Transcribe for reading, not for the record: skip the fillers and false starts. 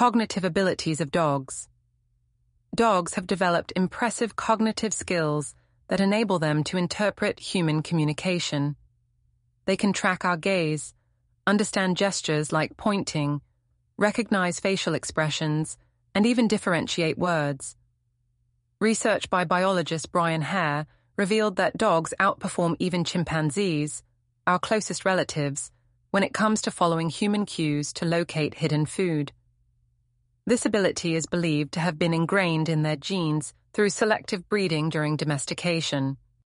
Cognitive abilities of dogs. Dogs have developed impressive cognitive skills that enable them to interpret human communication. They can track our gaze, understand gestures like pointing, recognize facial expressions, and even differentiate words. Research by biologist Brian Hare revealed that dogs outperform even chimpanzees, our closest relatives, when it comes to following human cues to locate hidden food. This ability is believed to have been ingrained in their genes through selective breeding during domestication.